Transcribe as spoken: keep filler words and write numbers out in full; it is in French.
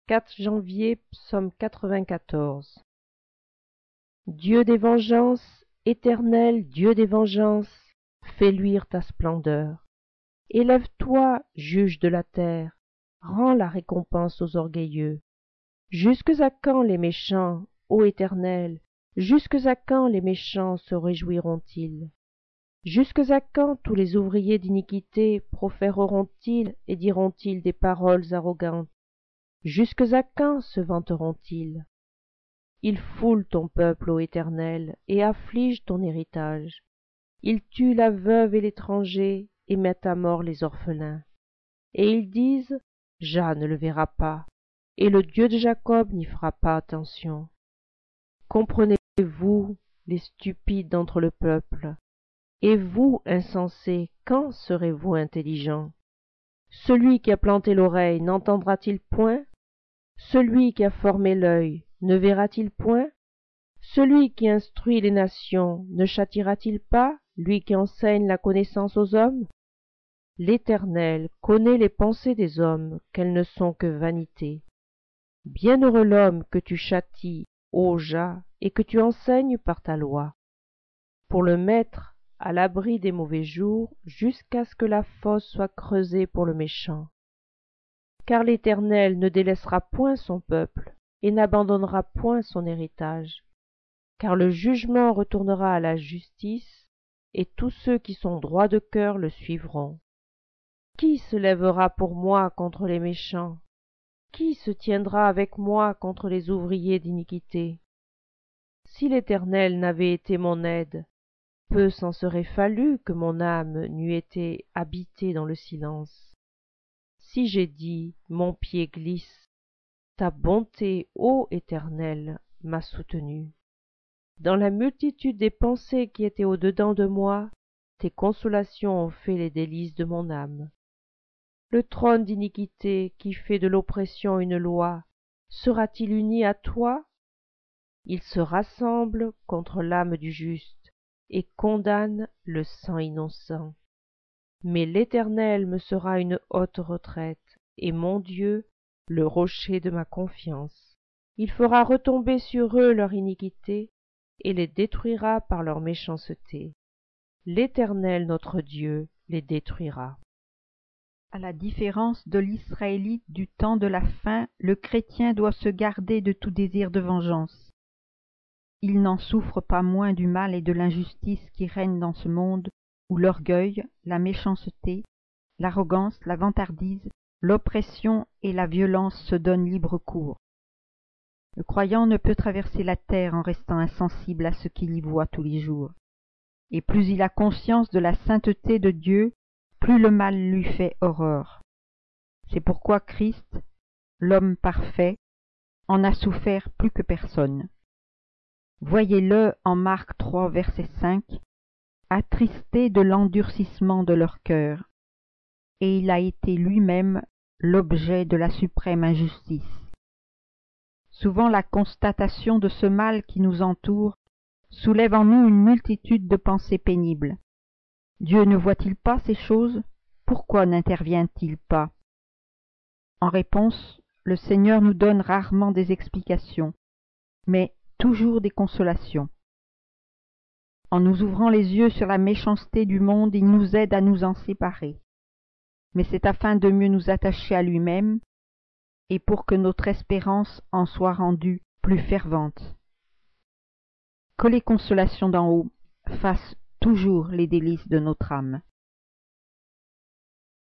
quatre janvier, psaume quatre-vingt-quatorze. Dieu des vengeances, éternel Dieu des vengeances, fais luire ta splendeur. Élève-toi, juge de la terre, rends la récompense aux orgueilleux. Jusques à quand les méchants, ô Éternel, jusques à quand les méchants se réjouiront-ils? Jusques à quand tous les ouvriers d'iniquité proféreront-ils et diront-ils des paroles arrogantes? Jusques à quand se vanteront-ils? Ils foulent ton peuple, ô Éternel, et affligent ton héritage. Ils tuent la veuve et l'étranger, et mettent à mort les orphelins. Et ils disent, Jah ne le verra pas, et le Dieu de Jacob n'y fera pas attention. Comprenez-vous, les stupides d'entre le peuple? Et vous, insensés, quand serez-vous intelligents? Celui qui a planté l'oreille n'entendra-t-il point? Celui qui a formé l'œil ne verra-t-il point? Celui qui instruit les nations ne châtiera-t-il pas, lui qui enseigne la connaissance aux hommes? L'Éternel connaît les pensées des hommes, qu'elles ne sont que vanité. Bienheureux l'homme que tu châties, ô Jah, et que tu enseignes par ta loi, pour le mettre à l'abri des mauvais jours, jusqu'à ce que la fosse soit creusée pour le méchant. Car l'Éternel ne délaissera point son peuple, et n'abandonnera point son héritage. Car le jugement retournera à la justice, et tous ceux qui sont droits de cœur le suivront. Qui se lèvera pour moi contre les méchants? Qui se tiendra avec moi contre les ouvriers d'iniquité? Si l'Éternel n'avait été mon aide, peu s'en serait fallu que mon âme n'eût été habitée dans le silence. Si j'ai dit, mon pied glisse, ta bonté, ô Éternel, m'a soutenu. Dans la multitude des pensées qui étaient au-dedans de moi, tes consolations ont fait les délices de mon âme. Le trône d'iniquité qui fait de l'oppression une loi, sera-t-il uni à toi? Il se rassemble contre l'âme du juste et condamne le sang innocent. Mais l'Éternel me sera une haute retraite, et mon Dieu, le rocher de ma confiance. Il fera retomber sur eux leur iniquité, et les détruira par leur méchanceté. L'Éternel notre Dieu les détruira. À la différence de l'Israélite du temps de la faim, le chrétien doit se garder de tout désir de vengeance. Il n'en souffre pas moins du mal et de l'injustice qui règnent dans ce monde où l'orgueil, la méchanceté, l'arrogance, la vantardise, l'oppression et la violence se donnent libre cours. Le croyant ne peut traverser la terre en restant insensible à ce qu'il y voit tous les jours. Et plus il a conscience de la sainteté de Dieu, plus le mal lui fait horreur. C'est pourquoi Christ, l'homme parfait, en a souffert plus que personne. Voyez-le en Marc trois, verset cinq, attristé de l'endurcissement de leur cœur, et il a été lui-même l'objet de la suprême injustice. Souvent la constatation de ce mal qui nous entoure soulève en nous une multitude de pensées pénibles. Dieu ne voit-il pas ces choses? Pourquoi n'intervient-il pas? En réponse, le Seigneur nous donne rarement des explications, mais toujours des consolations. En nous ouvrant les yeux sur la méchanceté du monde, il nous aide à nous en séparer. Mais c'est afin de mieux nous attacher à lui-même et pour que notre espérance en soit rendue plus fervente. Que les consolations d'en haut fassent toujours les délices de notre âme.